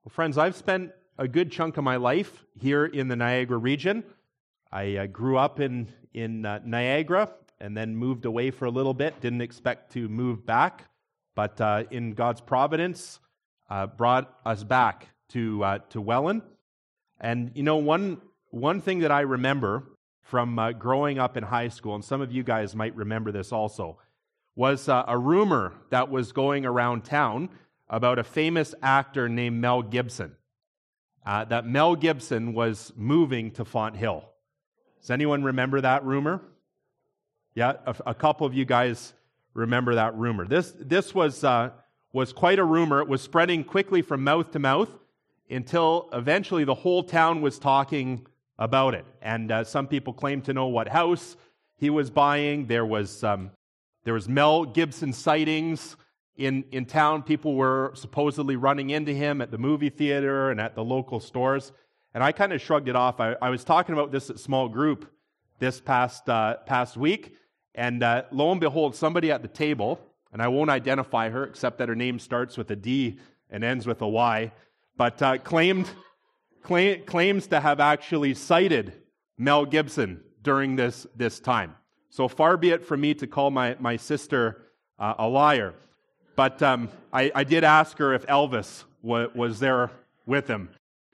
Well, friends, I've spent a good chunk of my life here in the Niagara region. I grew up in Niagara and then moved away for a little bit. Didn't expect to move back, but in God's providence, brought us back to Welland. And you know, one thing that I remember from growing up in high school, and some of you guys might remember this also, was a rumor that was going around town about a famous actor named Mel Gibson. That Mel Gibson was moving to Fonthill. Does anyone remember that rumor? Yeah, a couple of you guys remember that rumor. This was quite a rumor. It was spreading quickly from mouth to mouth until eventually the whole town was talking about it. And some people claimed to know what house he was buying. There was Mel Gibson sightings in town. People were supposedly running into him at the movie theater and at the local stores. And I kind of shrugged it off. I was talking about this at small group this past week, and lo and behold, somebody at the table, and I won't identify her except that her name starts with a D and ends with a Y, but claims to have actually cited Mel Gibson during this time. So far be it from me to call my sister a liar. But I did ask her if Elvis was there with him.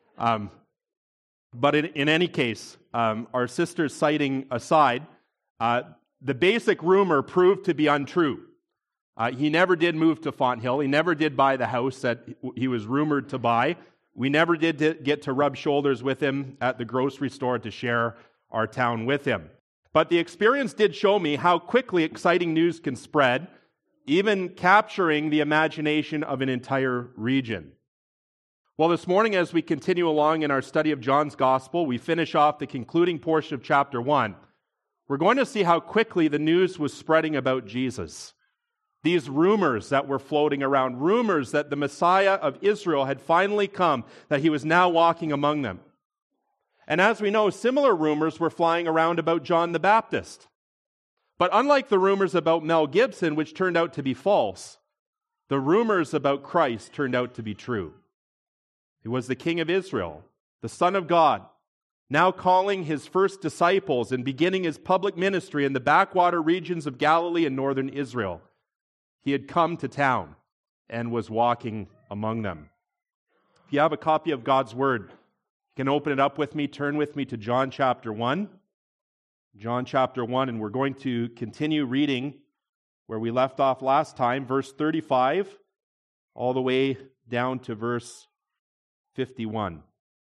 But in any case, our sister's citing aside, the basic rumor proved to be untrue. He never did move to Fonthill. He never did buy the house that he was rumored to buy. We never did get to rub shoulders with him at the grocery store to share our town with him. But the experience did show me how quickly exciting news can spread, even capturing the imagination of an entire region. Well, this morning, as we continue along in our study of John's Gospel, we finish off the concluding portion of chapter 1. We're going to see how quickly the news was spreading about Jesus. These rumors that were floating around, rumors that the Messiah of Israel had finally come, that he was now walking among them. And as we know, similar rumors were flying around about John the Baptist. But unlike the rumors about Mel Gibson, which turned out to be false, the rumors about Christ turned out to be true. He was the King of Israel, the Son of God, now calling his first disciples and beginning his public ministry in the backwater regions of Galilee and northern Israel. He had come to town and was walking among them. If you have a copy of God's Word, you can open it up with me, turn with me to John chapter 1. John chapter 1, and we're going to continue reading where we left off last time, verse 35, all the way down to verse 51.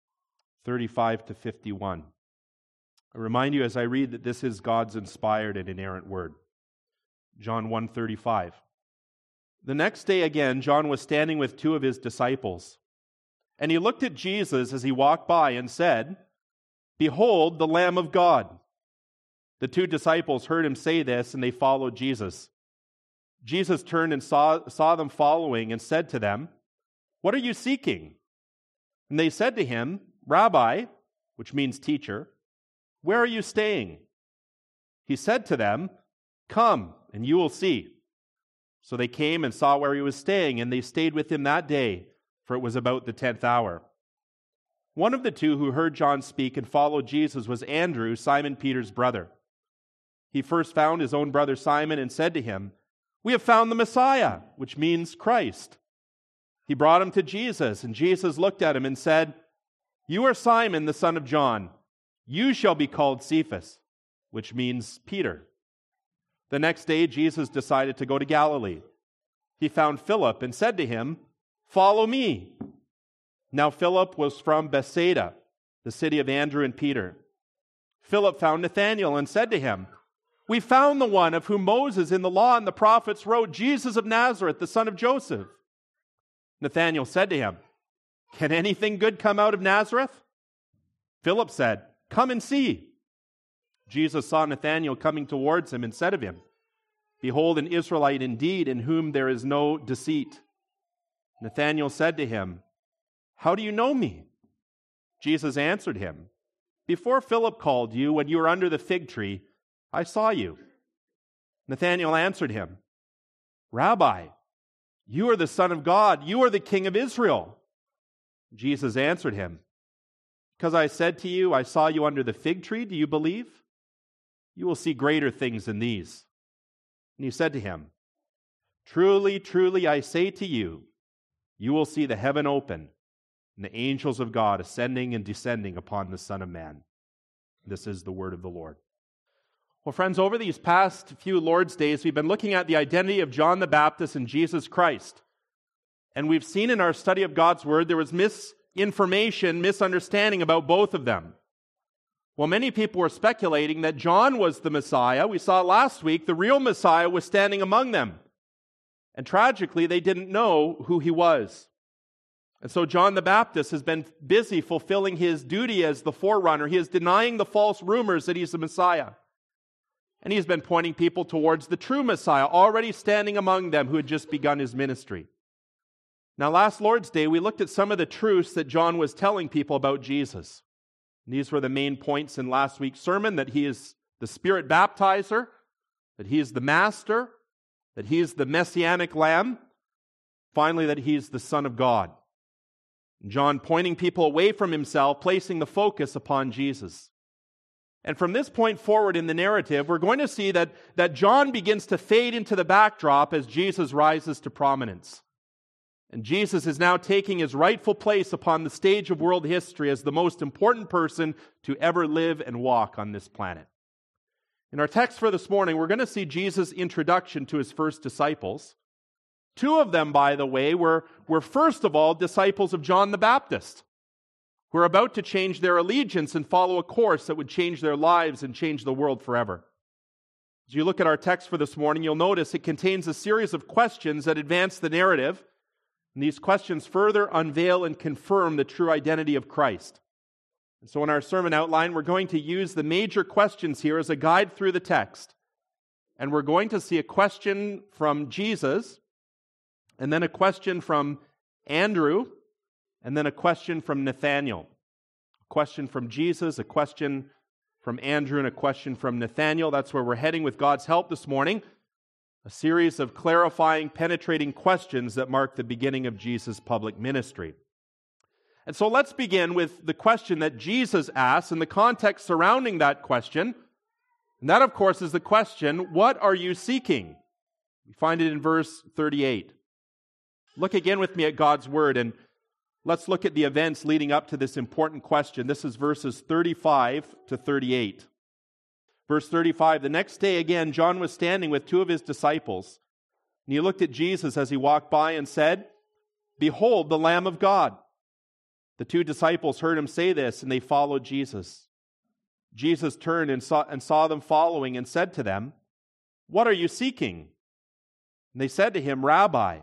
35 to 51. I remind you as I read that this is God's inspired and inerrant word. John 1:35. The next day again, John was standing with two of his disciples, and he looked at Jesus as he walked by and said, "Behold, the Lamb of God." The two disciples heard him say this, and they followed Jesus. Jesus turned and saw them following and said to them, "What are you seeking?" And they said to him, "Rabbi," which means teacher, "where are you staying?" He said to them, "Come, and you will see." So they came and saw where he was staying, and they stayed with him that day, for it was about the 10th hour. One of the two who heard John speak and followed Jesus was Andrew, Simon Peter's brother. He first found his own brother Simon and said to him, "We have found the Messiah," which means Christ. He brought him to Jesus, and Jesus looked at him and said, "You are Simon, the son of John. You shall be called Cephas," which means Peter. The next day, Jesus decided to go to Galilee. He found Philip and said to him, "Follow me." Now Philip was from Bethsaida, the city of Andrew and Peter. Philip found Nathanael and said to him, "We found the one of whom Moses in the law and the prophets wrote, Jesus of Nazareth, the son of Joseph." Nathanael said to him, "Can anything good come out of Nazareth?" Philip said, "Come and see." Jesus saw Nathanael coming towards him and said of him, "Behold, an Israelite indeed, in whom there is no deceit." Nathanael said to him, "How do you know me?" Jesus answered him, "Before Philip called you, when you were under the fig tree, I saw you." Nathanael answered him, "Rabbi, you are the Son of God. You are the King of Israel." Jesus answered him, "Because I said to you, I saw you under the fig tree, do you believe? You will see greater things than these." And he said to him, "Truly, truly, I say to you, you will see the heaven open and the angels of God ascending and descending upon the Son of Man." This is the word of the Lord. Well, friends, over these past few Lord's Days, we've been looking at the identity of John the Baptist and Jesus Christ. And we've seen in our study of God's Word, there was misinformation, misunderstanding about both of them. Well, many people were speculating that John was the Messiah. We saw last week the real Messiah was standing among them. And tragically, they didn't know who he was. And so John the Baptist has been busy fulfilling his duty as the forerunner. He is denying the false rumors that he's the Messiah. And he's been pointing people towards the true Messiah, already standing among them, who had just begun his ministry. Now, last Lord's Day, we looked at some of the truths that John was telling people about Jesus. And these were the main points in last week's sermon: that he is the Spirit baptizer, that he is the Master, that he is the Messianic Lamb, finally, that he is the Son of God. John pointing people away from himself, placing the focus upon Jesus. And from this point forward in the narrative, we're going to see that John begins to fade into the backdrop as Jesus rises to prominence. And Jesus is now taking his rightful place upon the stage of world history as the most important person to ever live and walk on this planet. In our text for this morning, we're going to see Jesus' introduction to his first disciples. Two of them, by the way, were first of all disciples of John the Baptist, who are about to change their allegiance and follow a course that would change their lives and change the world forever. As you look at our text for this morning, you'll notice it contains a series of questions that advance the narrative, and these questions further unveil and confirm the true identity of Christ. And so in our sermon outline, we're going to use the major questions here as a guide through the text. And we're going to see a question from Jesus, and then a question from Andrew, and then a question from Nathanael. A question from Jesus, a question from Andrew, and a question from Nathanael. That's where we're heading with God's help this morning. A series of clarifying, penetrating questions that mark the beginning of Jesus' public ministry. And so let's begin with the question that Jesus asks and the context surrounding that question. And that, of course, is the question, what are you seeking? We find it in verse 38. Look again with me at God's Word, and let's look at the events leading up to this important question. This is verses 35 to 38. Verse 35, the next day again, John was standing with two of his disciples. And he looked at Jesus as he walked by and said, "Behold, the Lamb of God." The two disciples heard him say this, and they followed Jesus. Jesus turned and saw them following and said to them, "What are you seeking?" And they said to him, "Rabbi,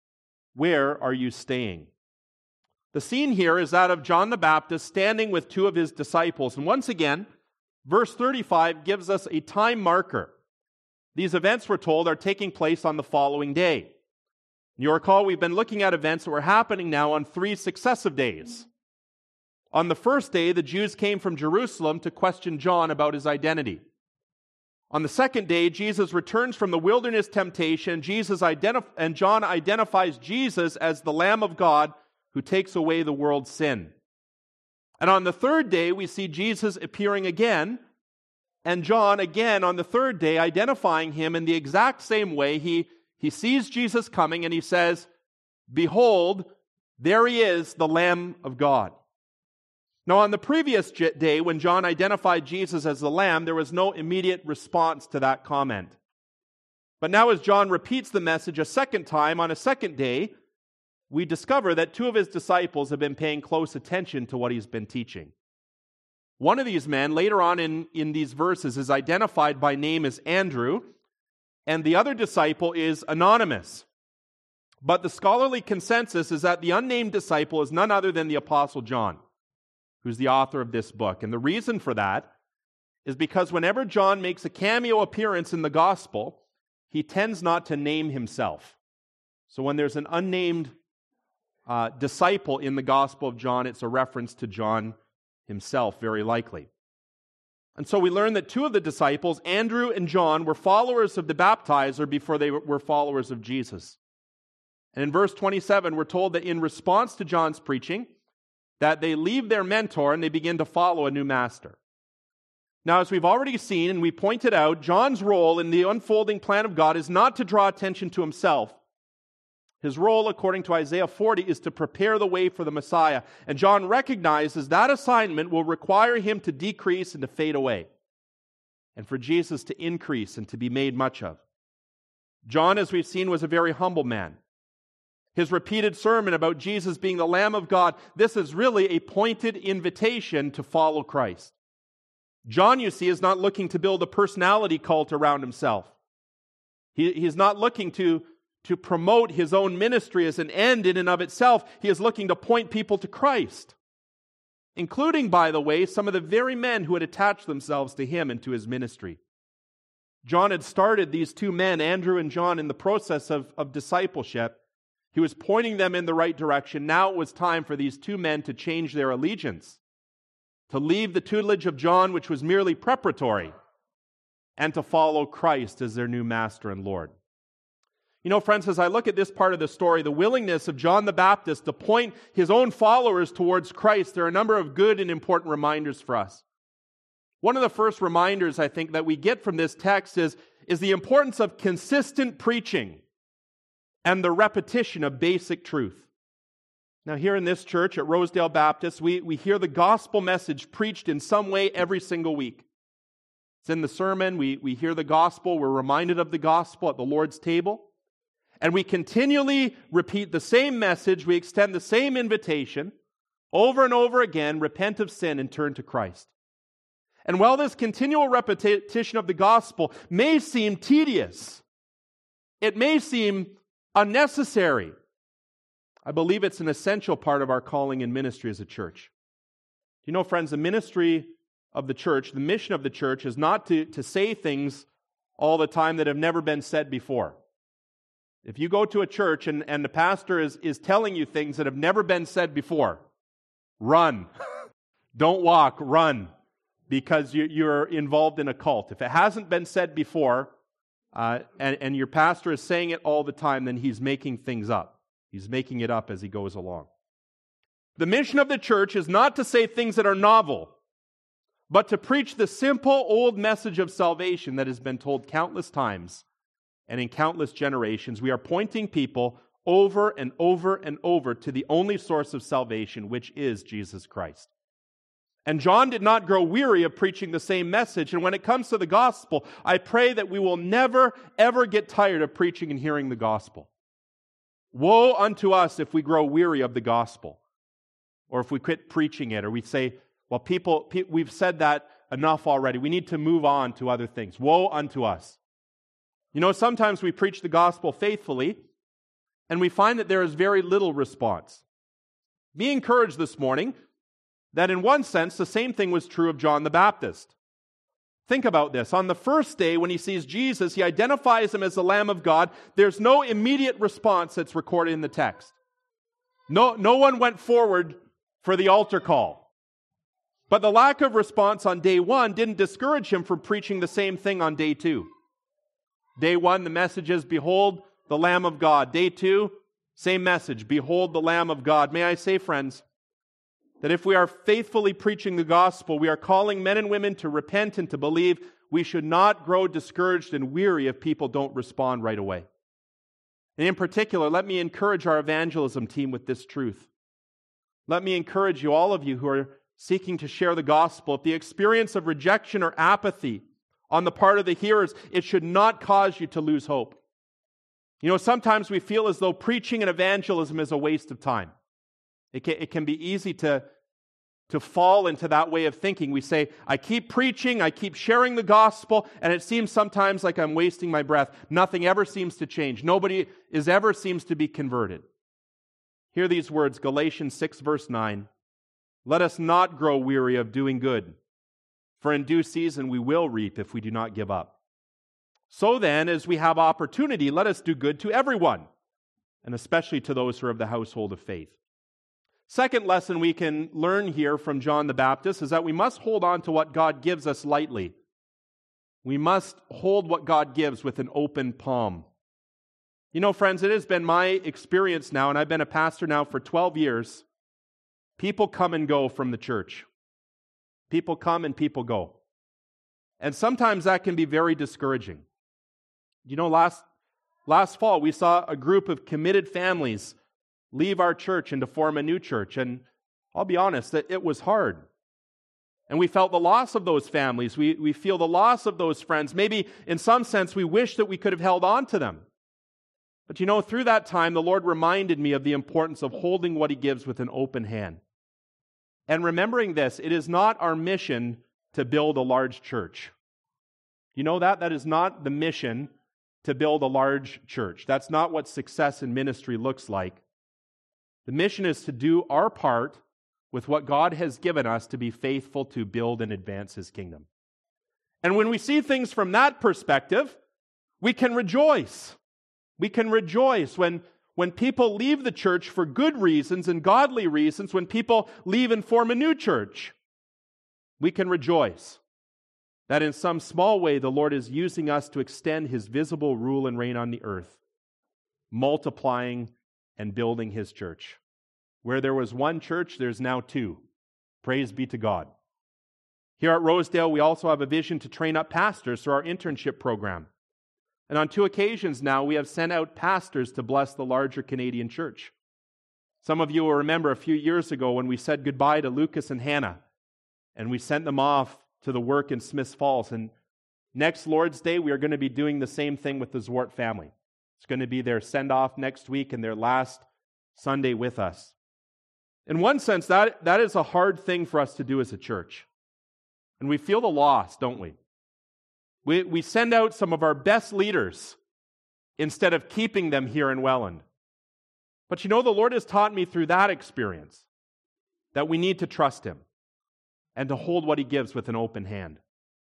where are you staying?" The scene here is that of John the Baptist standing with two of his disciples. And once again, verse 35 gives us a time marker. These events, we're told, are taking place on the following day. You'll recall we've been looking at events that were happening now on 3 successive days. On the first day, the Jews came from Jerusalem to question John about his identity. On the second day, Jesus returns from the wilderness temptation. And John identifies Jesus as the Lamb of God who takes away the world's sin. And on the third day, we see Jesus appearing again, and John again on the third day identifying him in the exact same way. He sees Jesus coming and he says, "Behold, there he is, the Lamb of God." Now, on the previous day, when John identified Jesus as the Lamb, there was no immediate response to that comment. But now as John repeats the message a second time on a second day, we discover that two of his disciples have been paying close attention to what he's been teaching. One of these men, later on in these verses, is identified by name as Andrew, and the other disciple is anonymous. But the scholarly consensus is that the unnamed disciple is none other than the Apostle John, who's the author of this book. And the reason for that is because whenever John makes a cameo appearance in the gospel, he tends not to name himself. So when there's an unnamed disciple in the Gospel of John, it's a reference to John himself, very likely. And so we learn that two of the disciples, Andrew and John, were followers of the baptizer before they were followers of Jesus. And in verse 27, we're told that in response to John's preaching, that they leave their mentor and they begin to follow a new master. Now, as we've already seen and we pointed out, John's role in the unfolding plan of God is not to draw attention to himself. His role, according to Isaiah 40, is to prepare the way for the Messiah. And John recognizes that assignment will require him to decrease and to fade away, and for Jesus to increase and to be made much of. John, as we've seen, was a very humble man. His repeated sermon about Jesus being the Lamb of God, this is really a pointed invitation to follow Christ. John, you see, is not looking to build a personality cult around himself. He's not looking to promote his own ministry as an end in and of itself. He is looking to point people to Christ, including, by the way, some of the very men who had attached themselves to him and to his ministry. John had started these two men, Andrew and John, in the process of discipleship. He was pointing them in the right direction. Now it was time for these two men to change their allegiance, to leave the tutelage of John, which was merely preparatory, and to follow Christ as their new master and Lord. You know, friends, as I look at this part of the story, the willingness of John the Baptist to point his own followers towards Christ, there are a number of good and important reminders for us. One of the first reminders, I think, that we get from this text is the importance of consistent preaching and the repetition of basic truth. Now, here in this church at Rosedale Baptist, we hear the gospel message preached in some way every single week. It's in the sermon. We hear the gospel. We're reminded of the gospel at the Lord's table. And we continually repeat the same message. We extend the same invitation over and over again: repent of sin and turn to Christ. And while this continual repetition of the gospel may seem tedious, it may seem unnecessary, I believe it's an essential part of our calling and ministry as a church. You know, friends, the ministry of the church, the mission of the church, is not to say things all the time that have never been said before. If you go to a church and the pastor is telling you things that have never been said before, run. Don't walk, run, because you're involved in a cult. If it hasn't been said before, and your pastor is saying it all the time, then he's making things up. He's making it up as he goes along. The mission of the church is not to say things that are novel, but to preach the simple old message of salvation that has been told countless times and in countless generations. We are pointing people over and over and over to the only source of salvation, which is Jesus Christ. And John did not grow weary of preaching the same message. And when it comes to the gospel, I pray that we will never, ever get tired of preaching and hearing the gospel. Woe unto us if we grow weary of the gospel, or if we quit preaching it, or we say, well, we've said that enough already. We need to move on to other things. Woe unto us. You know, sometimes we preach the gospel faithfully, and we find that there is very little response. Be encouraged this morning that in one sense, the same thing was true of John the Baptist. Think about this. On the first day, when he sees Jesus, he identifies him as the Lamb of God. There's no immediate response that's recorded in the text. No one went forward for the altar call. But the lack of response on day one didn't discourage him from preaching the same thing on day two. Day one, the message is, behold the Lamb of God. Day two, same message, behold the Lamb of God. May I say, friends, that if we are faithfully preaching the gospel, we are calling men and women to repent and to believe. We should not grow discouraged and weary if people don't respond right away. And in particular, let me encourage our evangelism team with this truth. Let me encourage you, all of you who are seeking to share the gospel, if the experience of rejection or apathy on the part of the hearers, it should not cause you to lose hope. You know, sometimes we feel as though preaching and evangelism is a waste of time. It can be easy to fall into that way of thinking. We say, I keep preaching, I keep sharing the gospel, and it seems sometimes like I'm wasting my breath. Nothing ever seems to change. Nobody ever seems to be converted. Hear these words, Galatians 6, verse 9. Let us not grow weary of doing good, for in due season we will reap if we do not give up. So then, as we have opportunity, let us do good to everyone, and especially to those who are of the household of faith. Second lesson we can learn here from John the Baptist is that we must hold on to what God gives us lightly. We must hold what God gives with an open palm. You know, friends, it has been my experience now, and I've been a pastor now for 12 years, People come and go from the church. People come and people go. And sometimes that can be very discouraging. You know, last fall we saw a group of committed families leave our church and to form a new church. And I'll be honest, that it was hard. And we felt the loss of those families. We feel the loss of those friends. Maybe in some sense we wish that we could have held on to them. But you know, through that time, the Lord reminded me of the importance of holding what He gives with an open hand. And remembering this, it is not our mission to build a large church. You know that? That is not the mission to build a large church. That's not what success in ministry looks like. The mission is to do our part with what God has given us to be faithful to build and advance His kingdom. And when we see things from that perspective, we can rejoice. We can rejoice when people leave the church for good reasons and godly reasons, when people leave and form a new church. We can rejoice that in some small way the Lord is using us to extend His visible rule and reign on the earth, multiplying and building His church. Where there was one church, there's now two. Praise be to God. Here at Rosedale, we also have a vision to train up pastors through our internship program. And on 2 occasions now, we have sent out pastors to bless the larger Canadian church. Some of you will remember a few years ago when we said goodbye to Lucas and Hannah, and we sent them off to the work in Smiths Falls. And next Lord's Day, we are going to be doing the same thing with the Zwart family. It's going to be their send-off next week and their last Sunday with us. In one sense, that is a hard thing for us to do as a church. And we feel the loss, don't we? We send out some of our best leaders instead of keeping them here in Welland. But you know, the Lord has taught me through that experience that we need to trust Him and to hold what He gives with an open hand.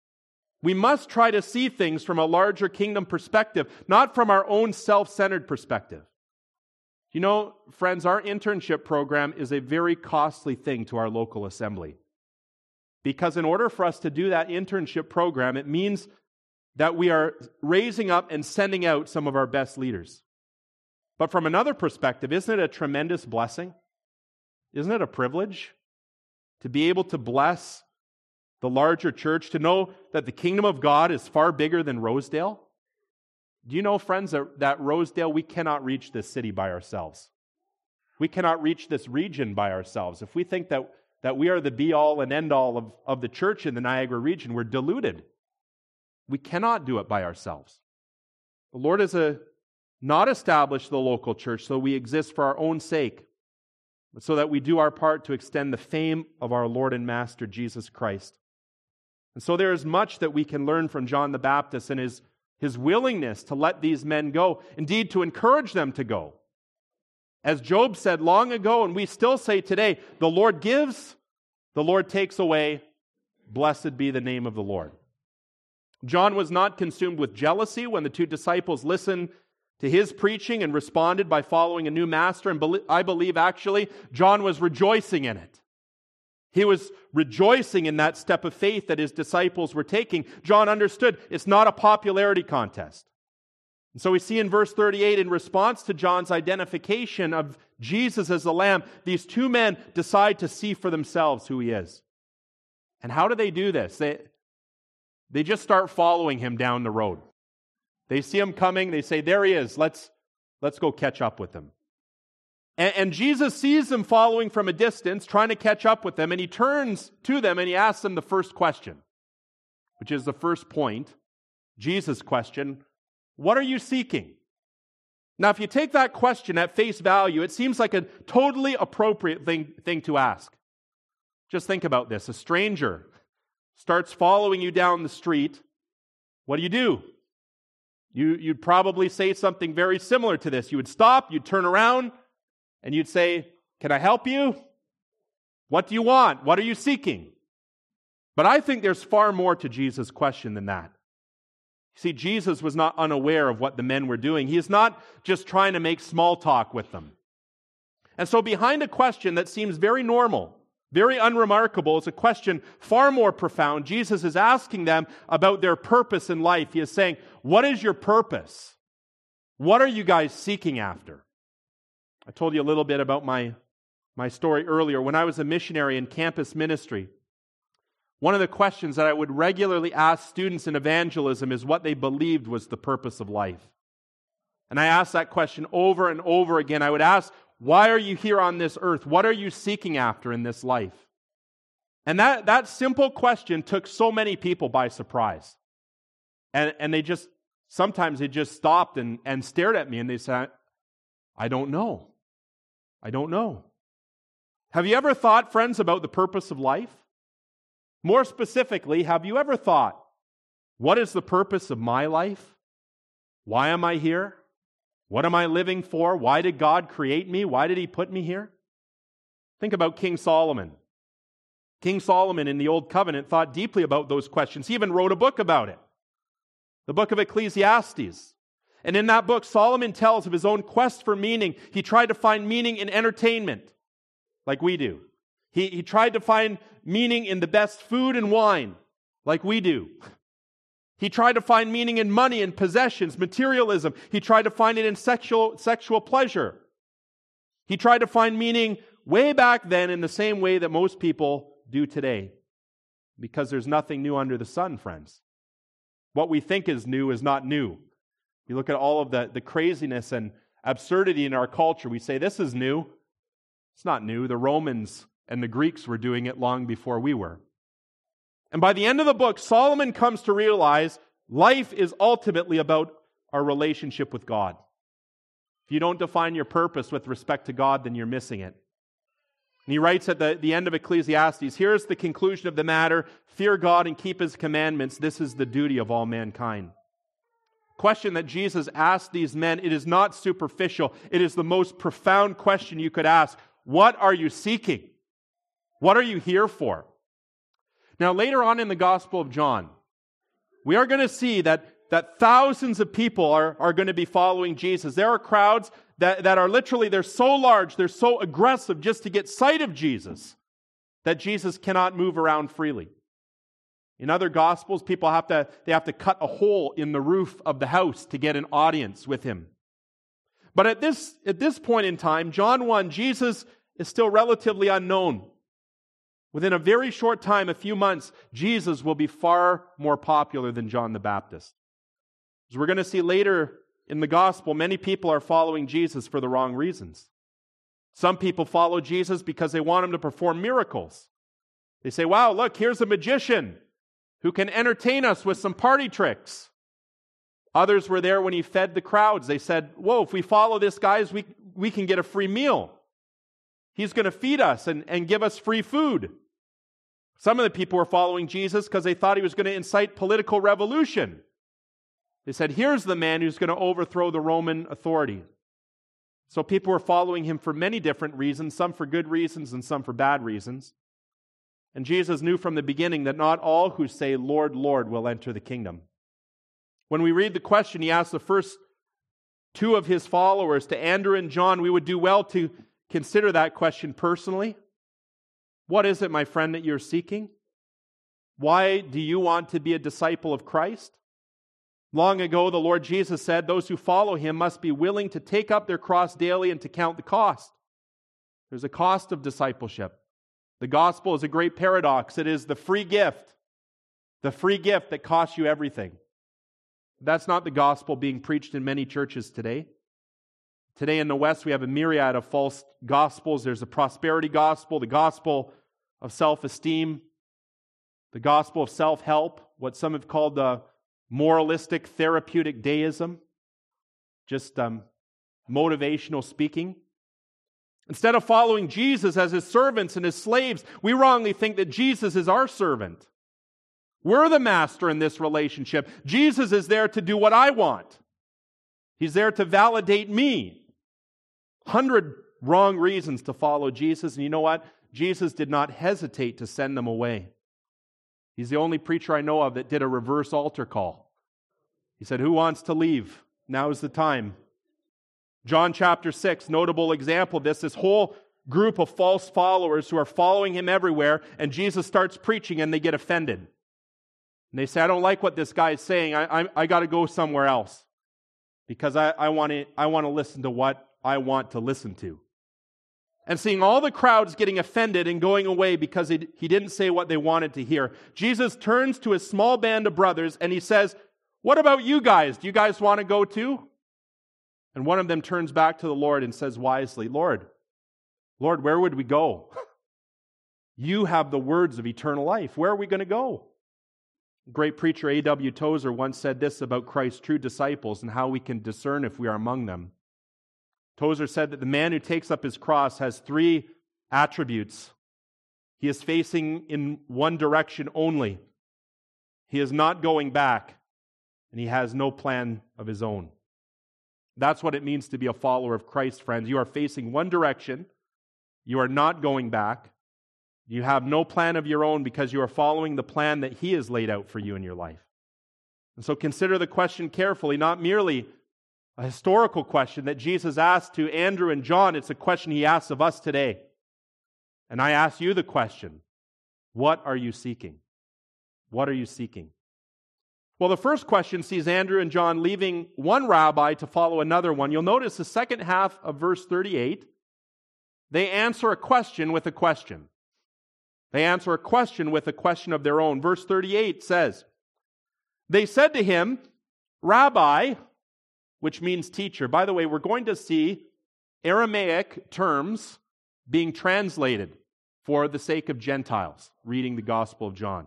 We must try to see things from a larger kingdom perspective, not from our own self-centered perspective. You know, friends, our internship program is a very costly thing to our local assembly. Because in order for us to do that internship program, it means that we are raising up and sending out some of our best leaders. But from another perspective, isn't it a tremendous blessing? Isn't it a privilege to be able to bless the larger church, to know that the kingdom of God is far bigger than Rosedale? Do you know, friends, that Rosedale, we cannot reach this city by ourselves. We cannot reach this region by ourselves. If we think that we are the be-all and end-all of the church in the Niagara region, we're deluded. We cannot do it by ourselves. The Lord has not established the local church so we exist for our own sake, but so that we do our part to extend the fame of our Lord and Master, Jesus Christ. And so there is much that we can learn from John the Baptist and his willingness to let these men go, indeed to encourage them to go. As Job said long ago, and we still say today, the Lord gives, the Lord takes away, blessed be the name of the Lord. John was not consumed with jealousy when the 2 disciples listened to his preaching and responded by following a new master. And I believe actually John was rejoicing in it. He was rejoicing in that step of faith that his disciples were taking. John understood it's not a popularity contest. And so we see in verse 38, in response to John's identification of Jesus as the Lamb, these 2 men decide to see for themselves who He is. And how do they do this? They just start following Him down the road. They see Him coming, they say, there He is, let's go catch up with Him. And Jesus sees them following from a distance, trying to catch up with them, and He turns to them and He asks them the first question, which is the first point, Jesus' question, what are you seeking? Now, if you take that question at face value, it seems like a totally appropriate thing to ask. Just think about this. A stranger starts following you down the street. What do? You'd probably say something very similar to this. You would stop, you'd turn around, and you'd say, can I help you? What do you want? What are you seeking? But I think there's far more to Jesus' question than that. See, Jesus was not unaware of what the men were doing. He is not just trying to make small talk with them. And so behind a question that seems very normal, very unremarkable, is a question far more profound. Jesus is asking them about their purpose in life. He is saying, what is your purpose? What are you guys seeking after? I told you a little bit about my my story earlier, when I was a missionary in campus ministry, one of the questions that I would regularly ask students in evangelism is what they believed was the purpose of life. And I asked that question over and over again. I would ask, why are you here on this earth? What are you seeking after in this life? And that simple question took so many people by surprise. And sometimes they just stopped and stared at me and they said, I don't know. I don't know. Have you ever thought, friends, about the purpose of life? More specifically, have you ever thought, what is the purpose of my life? Why am I here? What am I living for? Why did God create me? Why did He put me here? Think about King Solomon. King Solomon in the Old Covenant thought deeply about those questions. He even wrote a book about it, the book of Ecclesiastes. And in that book, Solomon tells of his own quest for meaning. He tried to find meaning in entertainment, like we do. He tried to find meaning in the best food and wine, like we do. He tried to find meaning in money and possessions, materialism. He tried to find it in sexual pleasure. He tried to find meaning way back then in the same way that most people do today. Because there's nothing new under the sun, friends. What we think is new is not new. You look at all of the craziness and absurdity in our culture. We say, this is new. It's not new. The Romans and the Greeks were doing it long before we were. And by the end of the book, Solomon comes to realize life is ultimately about our relationship with God. If you don't define your purpose with respect to God, then you're missing it. And he writes at the end of Ecclesiastes, here's the conclusion of the matter: fear God and keep His commandments. This is the duty of all mankind. Question that Jesus asked these men, it is not superficial. It is the most profound question you could ask. What are you seeking? What are you here for? Now, later on in the Gospel of John, we are going to see that thousands of people are going to be following Jesus. There are crowds that are literally, they're so large, they're so aggressive just to get sight of Jesus, that Jesus cannot move around freely. In other Gospels, people have to cut a hole in the roof of the house to get an audience with Him. But at this point in time, John 1, Jesus is still relatively unknown. Within a very short time, a few months, Jesus will be far more popular than John the Baptist. As we're going to see later in the Gospel, many people are following Jesus for the wrong reasons. Some people follow Jesus because they want Him to perform miracles. They say, wow, look, here's a magician who can entertain us with some party tricks. Others were there when He fed the crowds. They said, whoa, if we follow this guy, we can get a free meal. He's going to feed us and give us free food. Some of the people were following Jesus because they thought He was going to incite political revolution. They said, here's the man who's going to overthrow the Roman authority. So people were following Him for many different reasons, some for good reasons and some for bad reasons. And Jesus knew from the beginning that not all who say, Lord, Lord, will enter the kingdom. When we read the question, He asked the first two of His followers, to Andrew and John, we would do well to consider that question personally. What is it, my friend, that you're seeking? Why do you want to be a disciple of Christ? Long ago, the Lord Jesus said, those who follow Him must be willing to take up their cross daily and to count the cost. There's a cost of discipleship. The gospel is a great paradox. It is the free gift that costs you everything. That's not the gospel being preached in many churches today. Today in the West, we have a myriad of false gospels. There's a prosperity gospel, the gospel of self-esteem, the gospel of self-help, what some have called the moralistic therapeutic deism, just motivational speaking. Instead of following Jesus as His servants and His slaves, we wrongly think that Jesus is our servant. We're the master in this relationship. Jesus is there to do what I want. He's there to validate me. 100 wrong reasons to follow Jesus. And you know what? Jesus did not hesitate to send them away. He's the only preacher I know of that did a reverse altar call. He said, who wants to leave? Now is the time. John chapter 6, notable example of this whole group of false followers who are following Him everywhere, and Jesus starts preaching and they get offended. And they say, I don't like what this guy is saying. I got to go somewhere else because I want to listen to what I want to listen to. and seeing all the crowds getting offended and going away because he didn't say what they wanted to hear, Jesus turns to his small band of brothers and he says, "What about you guys? Do you guys want to go too?" And one of them turns back to the Lord and says wisely, Lord, where would we go? You have the words of eternal life. Where are we going to go?" Great preacher A.W. Tozer once said this about Christ's true disciples and how we can discern if we are among them. Tozer said that the man who takes up his cross has 3 attributes. He is facing in one direction only. He is not going back, and he has no plan of his own. That's what it means to be a follower of Christ, friends. You are facing one direction. You are not going back. You have no plan of your own because you are following the plan that He has laid out for you in your life. And so consider the question carefully, not merely a historical question that Jesus asked to Andrew and John. It's a question He asks of us today. And I ask you the question, what are you seeking? What are you seeking? Well, the first question sees Andrew and John leaving one rabbi to follow another one. You'll notice the second half of verse 38, they answer a question with a question. They answer a question with a question of their own. Verse 38 says, "They said to him, 'Rabbi,'" which means teacher. By the way, we're going to see Aramaic terms being translated for the sake of Gentiles, reading the Gospel of John.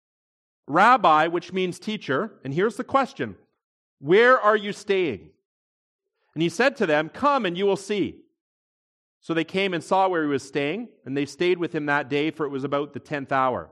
"Rabbi," which means teacher, and here's the question, "Where are you staying?" And he said to them, "Come and you will see." So they came and saw where he was staying, and they stayed with him that day, for it was about the 10th hour.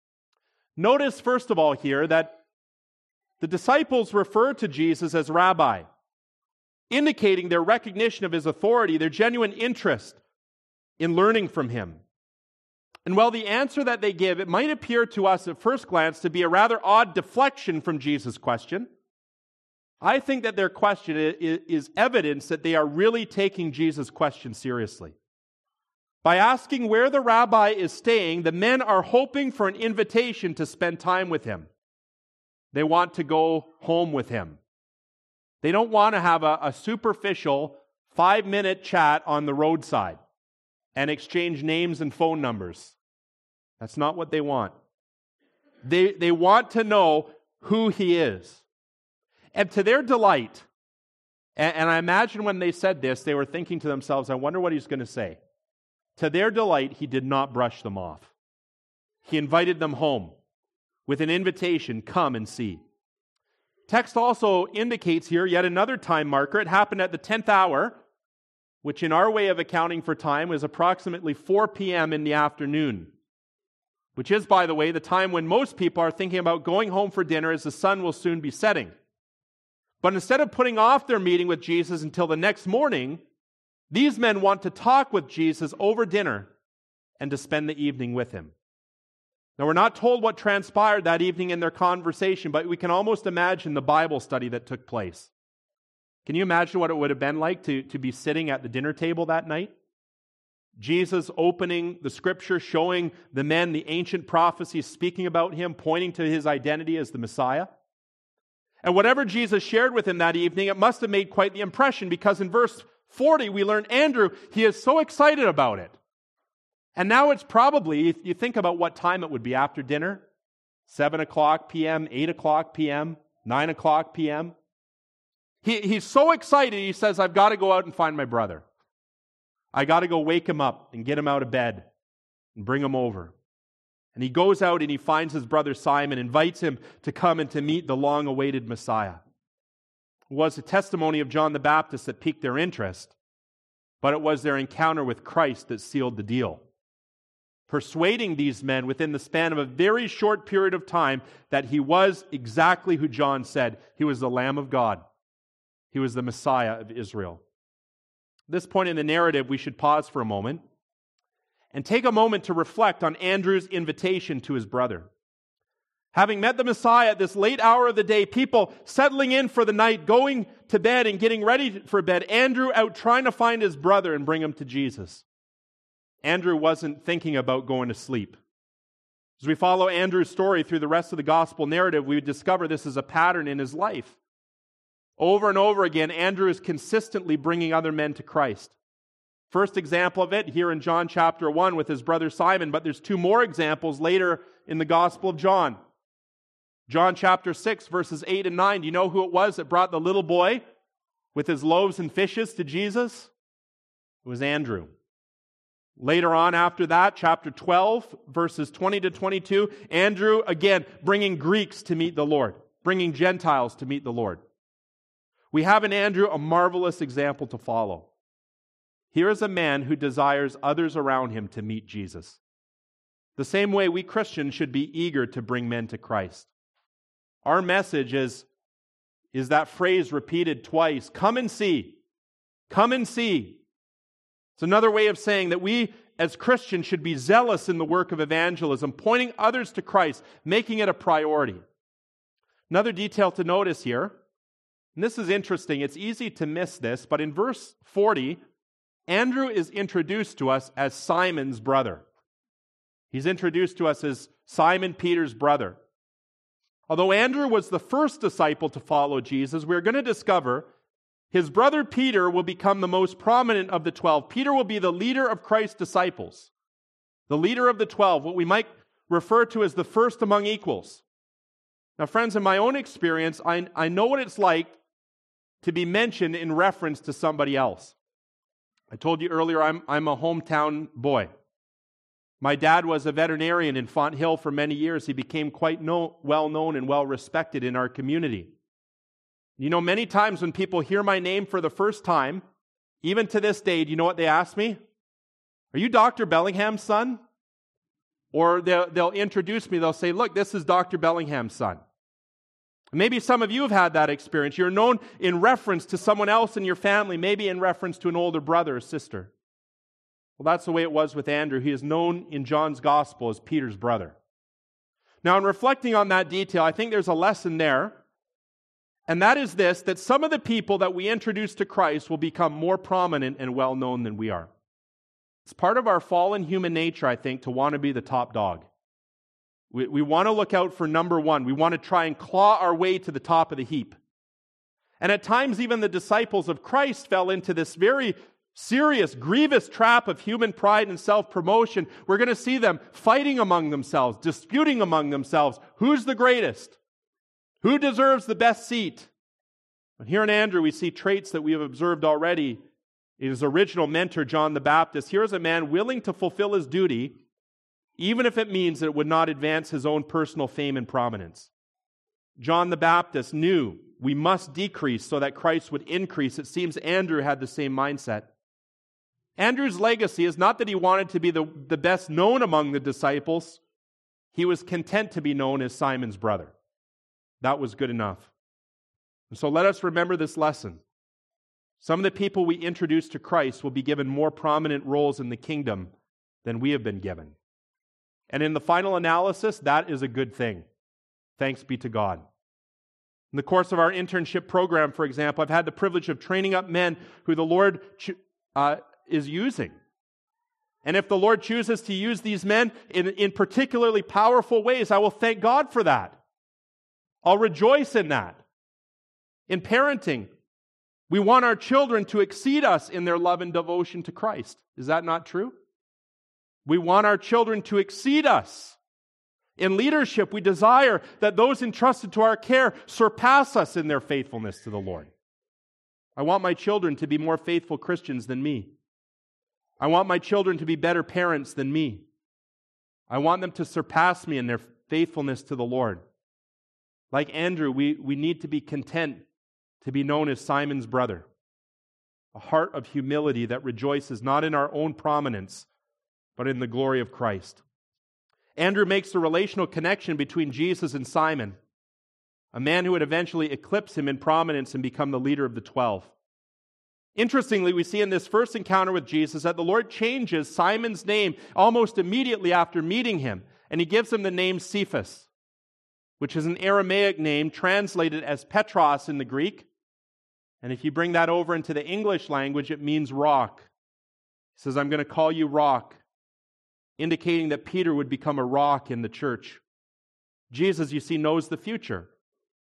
Notice, first of all, here that the disciples refer to Jesus as Rabbi, indicating their recognition of His authority, their genuine interest in learning from Him. And while the answer that they give, it might appear to us at first glance to be a rather odd deflection from Jesus' question, I think that their question is evidence that they are really taking Jesus' question seriously. By asking where the rabbi is staying, the men are hoping for an invitation to spend time with him. They want to go home with him. They don't want to have a superficial 5-minute chat on the roadside and exchange names and phone numbers. That's not what they want. They want to know who he is. And to their delight, and I imagine when they said this, they were thinking to themselves, I wonder what he's going to say. To their delight, he did not brush them off. He invited them home with an invitation, come and see. Text also indicates here yet another time marker. It happened at the 10th hour, which in our way of accounting for time was approximately 4 p.m. in the afternoon, which is, by the way, the time when most people are thinking about going home for dinner as the sun will soon be setting. But instead of putting off their meeting with Jesus until the next morning, these men want to talk with Jesus over dinner and to spend the evening with him. Now, we're not told what transpired that evening in their conversation, but we can almost imagine the Bible study that took place. Can you imagine what it would have been like to be sitting at the dinner table that night? Jesus opening the Scripture, showing the men the ancient prophecies, speaking about him, pointing to his identity as the Messiah. And whatever Jesus shared with him that evening, it must have made quite the impression, because in verse 40 we learn Andrew, he is so excited about it. And now it's probably, if you think about what time it would be after dinner, 7 o'clock p.m., 8 o'clock p.m., 9 o'clock p.m. He's so excited, he says, I've got to go out and find my brother. I got to go wake him up and get him out of bed and bring him over. And he goes out and he finds his brother Simon, invites him to come and to meet the long-awaited Messiah. It was a testimony of John the Baptist that piqued their interest, but it was their encounter with Christ that sealed the deal, persuading these men within the span of a very short period of time that he was exactly who John said. He was the Lamb of God. He was the Messiah of Israel. At this point in the narrative, we should pause for a moment and take a moment to reflect on Andrew's invitation to his brother. Having met the Messiah at this late hour of the day, people settling in for the night, going to bed and getting ready for bed, Andrew out trying to find his brother and bring him to Jesus. Andrew wasn't thinking about going to sleep. As we follow Andrew's story through the rest of the gospel narrative, we discover this is a pattern in his life. Over and over again, Andrew is consistently bringing other men to Christ. First example of it here in John chapter 1 with his brother Simon, but there's two more examples later in the Gospel of John. John chapter 6, verses 8 and 9. Do you know who it was that brought the little boy with his loaves and fishes to Jesus? It was Andrew. Later on after that, chapter 12, verses 20 to 22, Andrew, again, bringing Greeks to meet the Lord, bringing Gentiles to meet the Lord. We have in Andrew a marvelous example to follow. Here is a man who desires others around him to meet Jesus. The same way we Christians should be eager to bring men to Christ. Our message is that phrase repeated twice, come and see. Come and see. It's another way of saying that we as Christians should be zealous in the work of evangelism, pointing others to Christ, making it a priority. Another detail to notice here, and this is interesting, it's easy to miss this, but in verse 40, Andrew is introduced to us as Simon's brother. He's introduced to us as Simon Peter's brother. Although Andrew was the first disciple to follow Jesus, we're going to discover his brother Peter will become the most prominent of the 12. Peter will be the leader of Christ's disciples, the leader of the 12, what we might refer to as the first among equals. Now, friends, in my own experience, I know what it's like to be mentioned in reference to somebody else. I told you earlier I'm a hometown boy. My dad was a veterinarian in Fonthill for many years. He became quite well known and well respected in our community. You know, many times when people hear my name for the first time, even to this day, do you know what they ask me? Are you Dr. Bellingham's son? Or they'll introduce me, they'll say, look, this is Dr. Bellingham's son. Maybe some of you have had that experience. You're known in reference to someone else in your family, maybe in reference to an older brother or sister. Well, that's the way it was with Andrew. He is known in John's gospel as Peter's brother. Now, in reflecting on that detail, I think there's a lesson there. And that is this, that some of the people that we introduce to Christ will become more prominent and well-known than we are. It's part of our fallen human nature, I think, to want to be the top dog. We want to look out for number one. We want to try and claw our way to the top of the heap. And at times, even the disciples of Christ fell into this very serious, grievous trap of human pride and self-promotion. We're going to see them fighting among themselves, disputing among themselves. Who's the greatest? Who deserves the best seat? But here in Andrew, we see traits that we have observed already in his original mentor, John the Baptist. Here is a man willing to fulfill his duty, even if it means that it would not advance his own personal fame and prominence. John the Baptist knew we must decrease so that Christ would increase. It seems Andrew had the same mindset. Andrew's legacy is not that he wanted to be the best known among the disciples. He was content to be known as Simon's brother. That was good enough. And so let us remember this lesson. Some of the people we introduce to Christ will be given more prominent roles in the kingdom than we have been given. And in the final analysis, that is a good thing. Thanks be to God. In the course of our internship program, for example, I've had the privilege of training up men who the Lord is using. And if the Lord chooses to use these men in particularly powerful ways, I will thank God for that. I'll rejoice in that. In parenting, we want our children to exceed us in their love and devotion to Christ. Is that not true? We want our children to exceed us. In leadership, we desire that those entrusted to our care surpass us in their faithfulness to the Lord. I want my children to be more faithful Christians than me. I want my children to be better parents than me. I want them to surpass me in their faithfulness to the Lord. Like Andrew, we need to be content to be known as Simon's brother. A heart of humility that rejoices not in our own prominence, but in the glory of Christ. Andrew makes the relational connection between Jesus and Simon, a man who would eventually eclipse him in prominence and become the leader of the 12. Interestingly, we see in this first encounter with Jesus that the Lord changes Simon's name almost immediately after meeting him, and he gives him the name Cephas, which is an Aramaic name translated as Petros in the Greek. And if you bring that over into the English language, it means rock. He says, I'm going to call you rock, indicating that Peter would become a rock in the church. Jesus, you see, knows the future.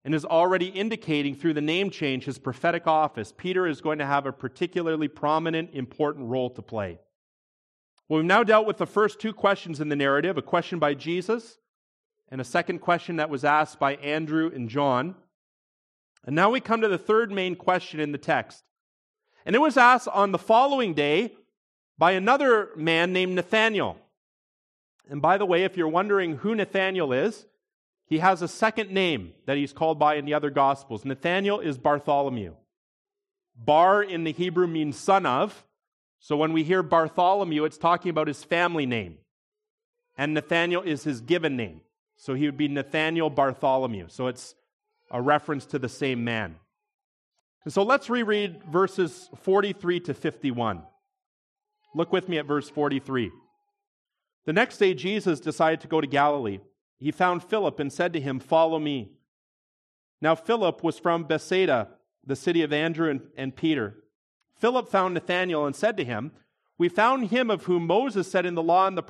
and is already indicating through the name change his prophetic office. Peter is going to have a particularly prominent, important role to play. Well, we've now dealt with the first two questions in the narrative, a question by Jesus and a second question that was asked by Andrew and John. And now we come to the third main question in the text. And it was asked on the following day by another man named Nathanael. And by the way, if you're wondering who Nathanael is, he has a second name that he's called by in the other Gospels. Nathanael is Bartholomew. Bar in the Hebrew means son of. So when we hear Bartholomew, it's talking about his family name. And Nathanael is his given name. So he would be Nathanael Bartholomew. So it's a reference to the same man. And so let's reread verses 43 to 51. Look with me at verse 43. The next day Jesus decided to go to Galilee. He found Philip and said to him, "Follow me." Now Philip was from Bethsaida, the city of Andrew and Peter. Philip found Nathanael and said to him, "We found him of whom Moses said in the law and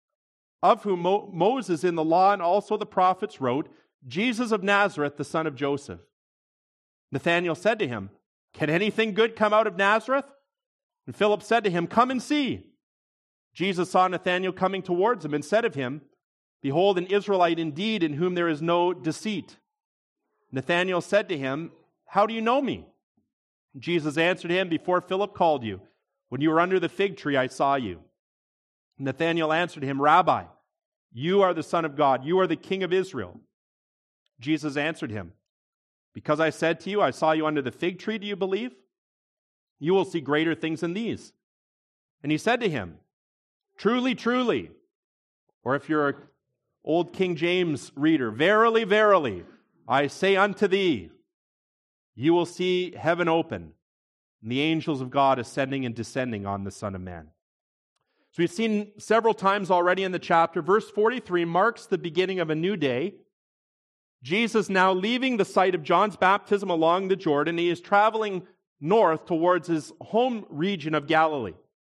Moses in the law and also the prophets wrote, Jesus of Nazareth, the son of Joseph." Nathanael said to him, "Can anything good come out of Nazareth?" And Philip said to him, "Come and see." Jesus saw Nathanael coming towards him and said of him, "Behold, an Israelite indeed, in whom there is no deceit." Nathanael said to him, "How do you know me?" Jesus answered him, "Before Philip called you, when you were under the fig tree, I saw you." Nathanael answered him, "Rabbi, you are the Son of God. You are the King of Israel." Jesus answered him, "Because I said to you, I saw you under the fig tree, do you believe? You will see greater things than these." And he said to him, "Truly, truly," or if you're an old King James reader, "Verily, verily, I say unto thee, you will see heaven open, and the angels of God ascending and descending on the Son of Man." So we've seen several times already in the chapter, verse 43 marks the beginning of a new day. Jesus now leaving the site of John's baptism along the Jordan, he is traveling north towards his home region of Galilee.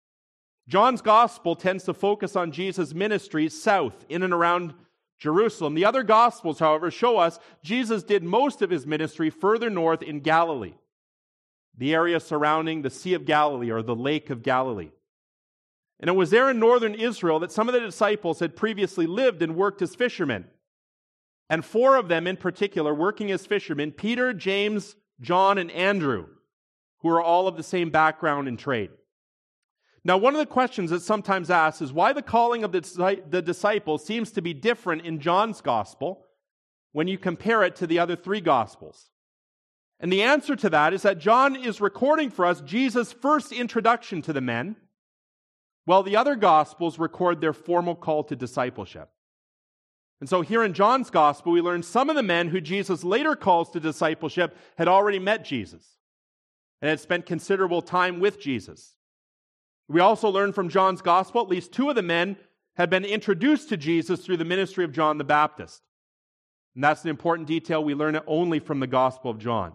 John's gospel tends to focus on Jesus' ministry south, in and around Jerusalem. The other gospels, however, show us Jesus did most of his ministry further north in Galilee, the area surrounding the Sea of Galilee or the Lake of Galilee. And it was there in northern Israel that some of the disciples had previously lived and worked as fishermen. And four of them in particular, working as fishermen, Peter, James, John, and Andrew, who are all of the same background and trade. Now, one of the questions that's sometimes asked is why the calling of the disciples seems to be different in John's gospel when you compare it to the other three gospels. And the answer to that is that John is recording for us Jesus' first introduction to the men, while the other gospels record their formal call to discipleship. And so here in John's gospel, we learn some of the men who Jesus later calls to discipleship had already met Jesus and had spent considerable time with Jesus. We also learn from John's gospel, at least two of the men had been introduced to Jesus through the ministry of John the Baptist. And that's an important detail. We learn it only from the Gospel of John.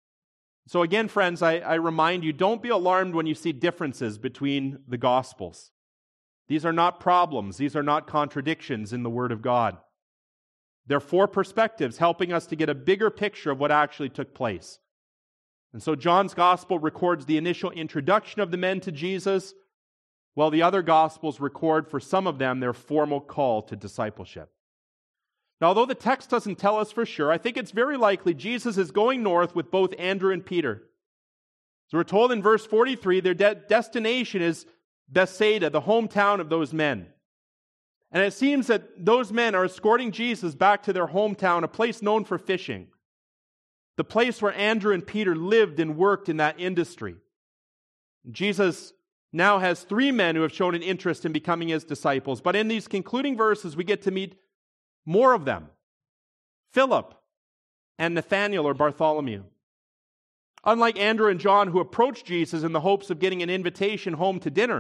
So again, friends, I remind you, don't be alarmed when you see differences between the Gospels. These are not problems. These are not contradictions in the Word of God. They're four perspectives helping us to get a bigger picture of what actually took place. And so John's Gospel records the initial introduction of the men to Jesus, while the other Gospels record for some of them their formal call to discipleship. Now, although the text doesn't tell us for sure, I think it's very likely Jesus is going north with both Andrew and Peter. So we're told in verse 43, their destination is Bethsaida, the hometown of those men. And it seems that those men are escorting Jesus back to their hometown, a place known for fishing, the place where Andrew and Peter lived and worked in that industry. Jesus now has three men who have shown an interest in becoming his disciples. But in these concluding verses, we get to meet more of them. Philip and Nathanael or Bartholomew. Unlike Andrew and John, who approached Jesus in the hopes of getting an invitation home to dinner,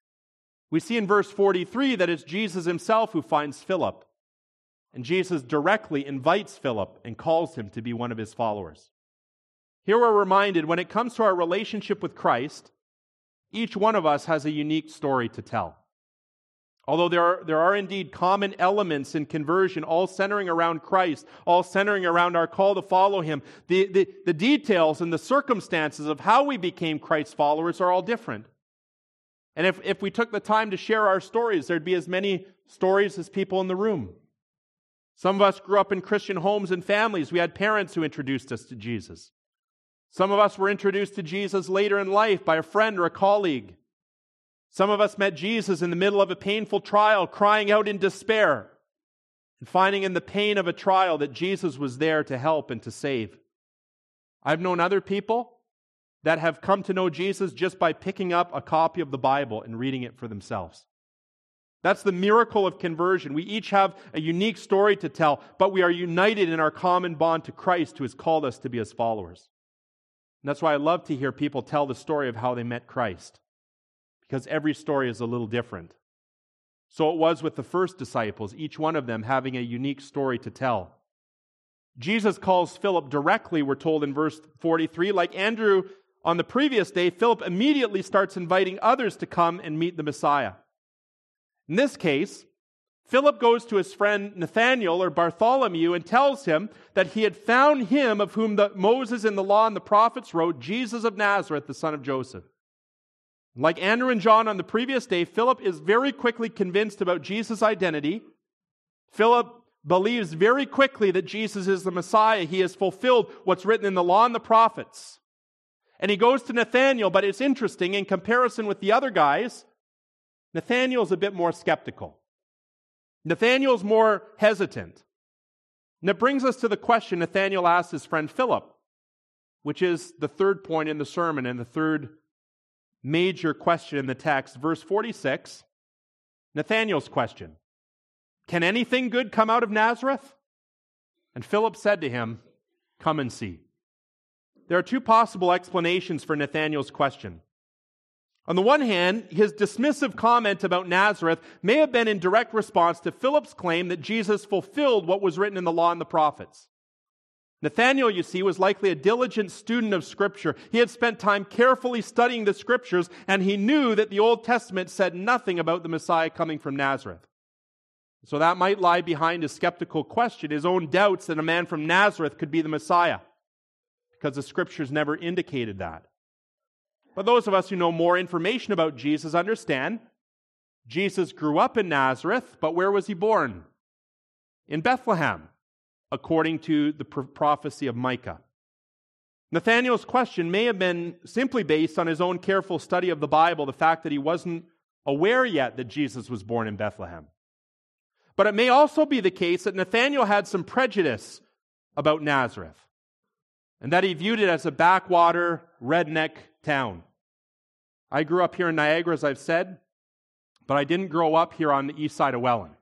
we see in verse 43 that it's Jesus himself who finds Philip. And Jesus directly invites Philip and calls him to be one of his followers. Here we're reminded, when it comes to our relationship with Christ, each one of us has a unique story to tell. Although there are indeed common elements in conversion, all centering around Christ, all centering around our call to follow Him, the details and the circumstances of how we became Christ's followers are all different. And if we took the time to share our stories, there'd be as many stories as people in the room. Some of us grew up in Christian homes and families. We had parents who introduced us to Jesus. Some of us were introduced to Jesus later in life by a friend or a colleague. Some of us met Jesus in the middle of a painful trial, crying out in despair, and finding in the pain of a trial that Jesus was there to help and to save. I've known other people that have come to know Jesus just by picking up a copy of the Bible and reading it for themselves. That's the miracle of conversion. We each have a unique story to tell, but we are united in our common bond to Christ, who has called us to be His followers. And that's why I love to hear people tell the story of how they met Christ, because every story is a little different. So it was with the first disciples, each one of them having a unique story to tell. Jesus calls Philip directly, we're told in verse 43. Like Andrew on the previous day, Philip immediately starts inviting others to come and meet the Messiah. In this case, Philip goes to his friend Nathanael or Bartholomew and tells him that he had found him of whom Moses in the law and the prophets wrote, Jesus of Nazareth, the son of Joseph. Like Andrew and John on the previous day, Philip is very quickly convinced about Jesus' identity. Philip believes very quickly that Jesus is the Messiah. He has fulfilled what's written in the law and the prophets. And he goes to Nathanael, but it's interesting, in comparison with the other guys, Nathanael's a bit more skeptical. Nathanael's more hesitant. And it brings us to the question Nathanael asked his friend Philip, which is the third point in the sermon and the third major question in the text. Verse 46, Nathanael's question, can anything good come out of Nazareth? And Philip said to him, come and see. There are two possible explanations for Nathanael's question. On the one hand, his dismissive comment about Nazareth may have been in direct response to Philip's claim that Jesus fulfilled what was written in the law and the prophets. Nathanael, you see, was likely a diligent student of Scripture. He had spent time carefully studying the Scriptures, and he knew that the Old Testament said nothing about the Messiah coming from Nazareth. So that might lie behind his skeptical question, his own doubts that a man from Nazareth could be the Messiah, because the Scriptures never indicated that. But those of us who know more information about Jesus understand Jesus grew up in Nazareth, but where was he born? In Bethlehem, according to the prophecy of Micah. Nathanael's question may have been simply based on his own careful study of the Bible, the fact that he wasn't aware yet that Jesus was born in Bethlehem. But it may also be the case that Nathanael had some prejudice about Nazareth, and that he viewed it as a backwater, redneck town. I grew up here in Niagara, as I've said, but I didn't grow up here on the east side of Welland.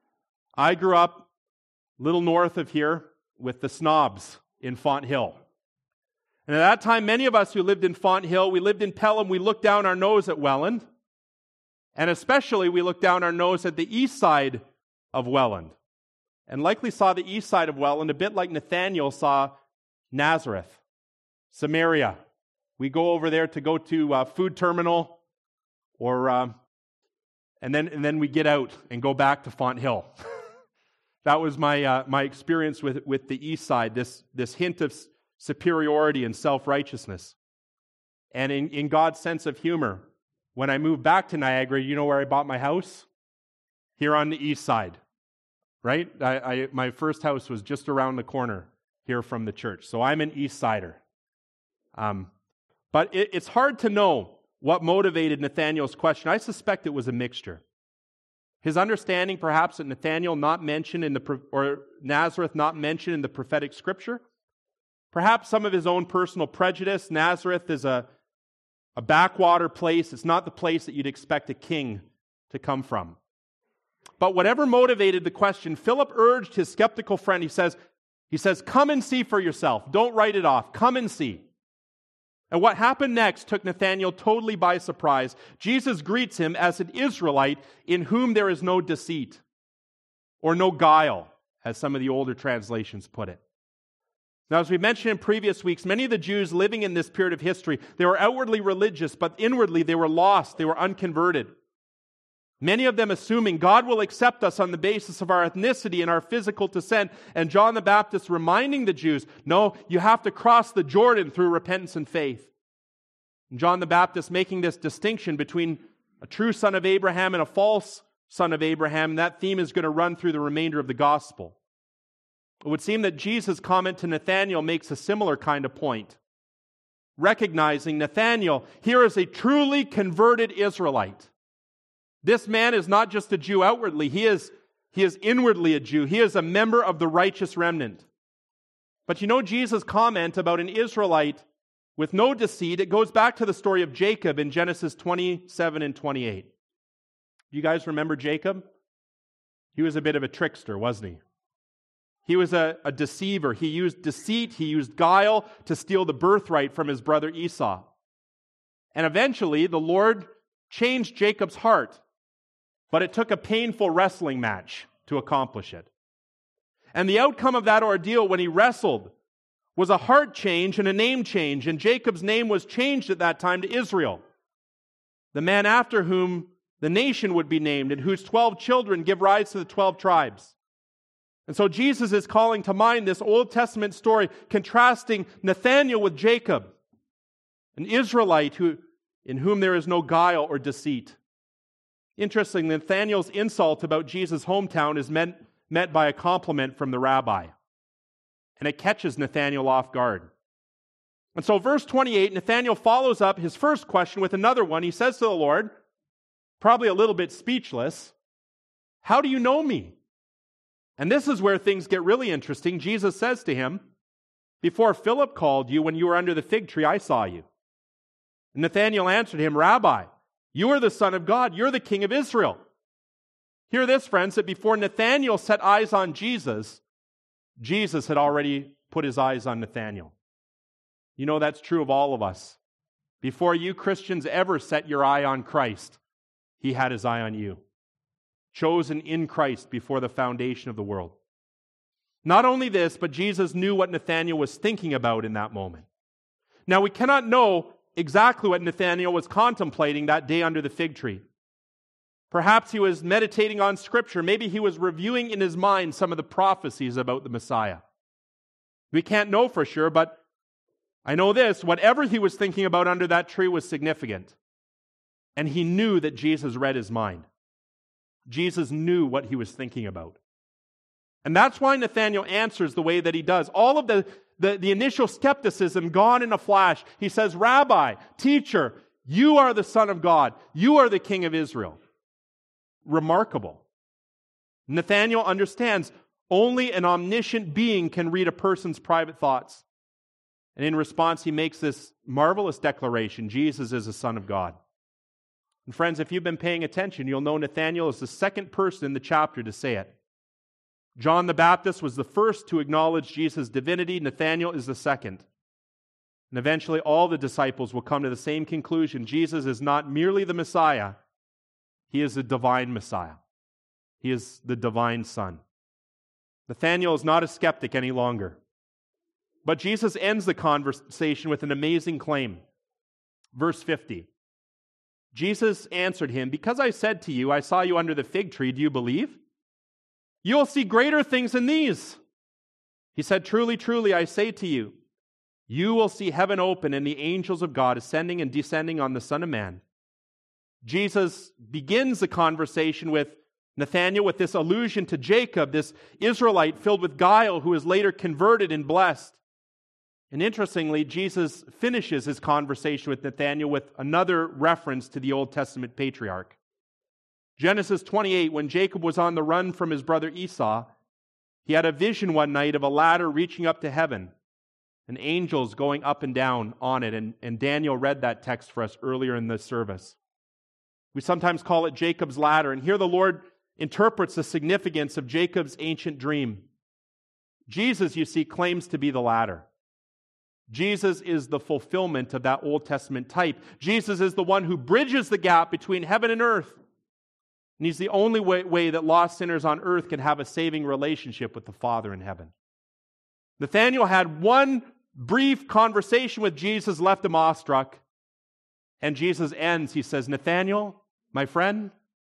I grew up a little north of here with the snobs in Fonthill. And at that time, many of us who lived in Fonthill, we lived in Pelham, we looked down our nose at Welland, and especially we looked down our nose at the east side of Welland, and likely saw the east side of Welland a bit like Nathanael saw Nazareth, Samaria. We go over there to go to food terminal, and then we get out and go back to Fonthill. That was my experience with the east side. This hint of superiority and self-righteousness, and in God's sense of humor. When I moved back to Niagara, you know where I bought my house? Here on the east side, right? My first house was just around the corner here from the church, so I'm an East Sider. But it's hard to know what motivated Nathanael's question. I suspect it was a mixture. His understanding, perhaps, that Nathanael not mentioned or Nazareth not mentioned in the prophetic scripture. Perhaps some of his own personal prejudice. Nazareth is a backwater place. It's not the place that you'd expect a king to come from. But whatever motivated the question, Philip urged his skeptical friend. He says, come and see for yourself. Don't write it off. Come and see. And what happened next took Nathanael totally by surprise. Jesus greets him as an Israelite in whom there is no deceit or no guile, as some of the older translations put it. Now, as we mentioned in previous weeks, many of the Jews living in this period of history, they were outwardly religious, but inwardly they were lost. They were unconverted. Many of them assuming God will accept us on the basis of our ethnicity and our physical descent. And John the Baptist reminding the Jews, no, you have to cross the Jordan through repentance and faith. And John the Baptist making this distinction between a true son of Abraham and a false son of Abraham. And that theme is going to run through the remainder of the gospel. It would seem that Jesus' comment to Nathanael makes a similar kind of point. Recognizing Nathanael, here is a truly converted Israelite. This man is not just a Jew outwardly, he is inwardly a Jew. He is a member of the righteous remnant. But you know Jesus' comment about an Israelite with no deceit, it goes back to the story of Jacob in Genesis 27 and 28. You guys remember Jacob? He was a bit of a trickster, wasn't he? He was a deceiver. He used deceit, he used guile to steal the birthright from his brother Esau. And eventually, the Lord changed Jacob's heart. But it took a painful wrestling match to accomplish it. And the outcome of that ordeal when he wrestled was a heart change and a name change. And Jacob's name was changed at that time to Israel, the man after whom the nation would be named and whose 12 children give rise to the 12 tribes. And so Jesus is calling to mind this Old Testament story, contrasting Nathanael with Jacob, an Israelite in whom there is no guile or deceit. Interestingly, Nathanael's insult about Jesus' hometown is met by a compliment from the rabbi. And it catches Nathanael off guard. And so verse 28, Nathanael follows up his first question with another one. He says to the Lord, probably a little bit speechless, "How do you know me?" And this is where things get really interesting. Jesus says to him, "Before Philip called you, when you were under the fig tree, I saw you." And Nathanael answered him, "Rabbi, you are the Son of God. You're the King of Israel." Hear this, friends, that before Nathanael set eyes on Jesus, Jesus had already put his eyes on Nathanael. You know that's true of all of us. Before you Christians ever set your eye on Christ, he had his eye on you. Chosen in Christ before the foundation of the world. Not only this, but Jesus knew what Nathanael was thinking about in that moment. Now we cannot know exactly what Nathanael was contemplating that day under the fig tree. Perhaps he was meditating on Scripture. Maybe he was reviewing in his mind some of the prophecies about the Messiah. We can't know for sure, but I know this, whatever he was thinking about under that tree was significant. And he knew that Jesus read his mind. Jesus knew what he was thinking about. And that's why Nathanael answers the way that he does. All of the initial skepticism gone in a flash. He says, "Rabbi, teacher, you are the Son of God. You are the King of Israel." Remarkable. Nathanael understands only an omniscient being can read a person's private thoughts. And in response, he makes this marvelous declaration: Jesus is the Son of God. And friends, if you've been paying attention, you'll know Nathanael is the second person in the chapter to say it. John the Baptist was the first to acknowledge Jesus' divinity. Nathanael is the second. And eventually all the disciples will come to the same conclusion. Jesus is not merely the Messiah. He is the divine Messiah. He is the divine Son. Nathanael is not a skeptic any longer. But Jesus ends the conversation with an amazing claim. Verse 50. Jesus answered him, "Because I said to you, I saw you under the fig tree, do you believe? You will see greater things than these." He said, "Truly, truly, I say to you, you will see heaven open and the angels of God ascending and descending on the Son of Man." Jesus begins the conversation with Nathanael with this allusion to Jacob, this Israelite filled with guile who is later converted and blessed. And interestingly, Jesus finishes his conversation with Nathanael with another reference to the Old Testament patriarch. Genesis 28, when Jacob was on the run from his brother Esau, he had a vision one night of a ladder reaching up to heaven and angels going up and down on it. And Daniel read that text for us earlier in the service. We sometimes call it Jacob's ladder. And here the Lord interprets the significance of Jacob's ancient dream. Jesus, you see, claims to be the ladder. Jesus is the fulfillment of that Old Testament type. Jesus is the one who bridges the gap between heaven and earth. And he's the only way that lost sinners on earth can have a saving relationship with the Father in heaven. Nathanael had one brief conversation with Jesus, left him awestruck. And Jesus ends, he says, "Nathanael, my friend,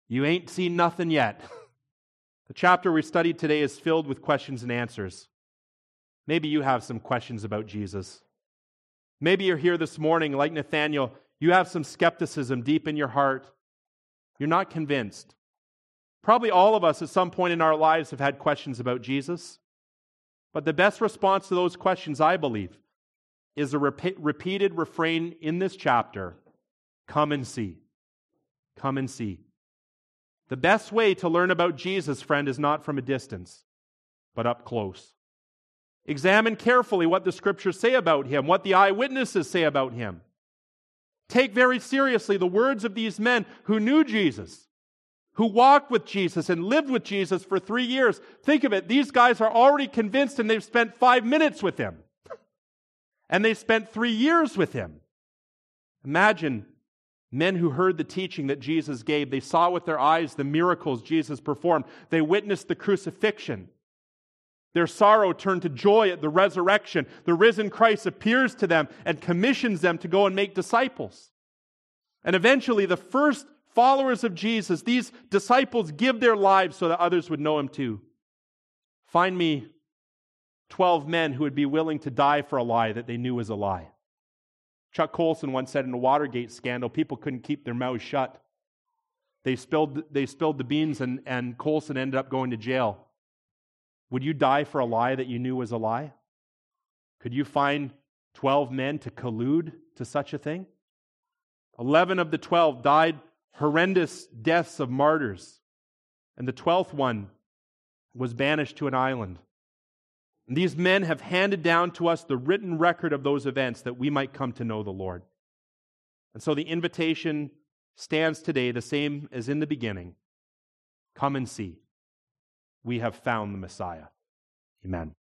You ain't seen nothing yet. The chapter we studied today is filled with questions and answers. Maybe you have some questions about Jesus. Maybe you're here this morning, like Nathanael, you have some skepticism deep in your heart. You're not convinced. Probably all of us at some point in our lives have had questions about Jesus. But the best response to those questions, I believe, is a repeated refrain in this chapter: come and see. Come and see. The best way to learn about Jesus, friend, is not from a distance, but up close. Examine carefully what the Scriptures say about Him, what the eyewitnesses say about Him. Take very seriously the words of these men who knew Jesus, who walked with Jesus and lived with Jesus for 3 years. Think of it, these guys are already convinced and they've spent 5 minutes with Him. And they spent 3 years with Him. Imagine men who heard the teaching that Jesus gave. They saw with their eyes the miracles Jesus performed. They witnessed the crucifixion. Their sorrow turned to joy at the resurrection. The risen Christ appears to them and commissions them to go and make disciples. And eventually, the first followers of Jesus, these disciples, give their lives so that others would know Him too. Find me 12 men who would be willing to die for a lie that they knew was a lie. Chuck Colson once said in a Watergate scandal, people couldn't keep their mouths shut. They spilled the beans and Colson ended up going to jail. Would you die for a lie that you knew was a lie? Could you find 12 men to collude to such a thing? 11 of the 12 died horrendous deaths of martyrs, and the 12th one was banished to an island. And these men have handed down to us the written record of those events that we might come to know the Lord. And so the invitation stands today the same as in the beginning. Come and see. We have found the Messiah. Amen.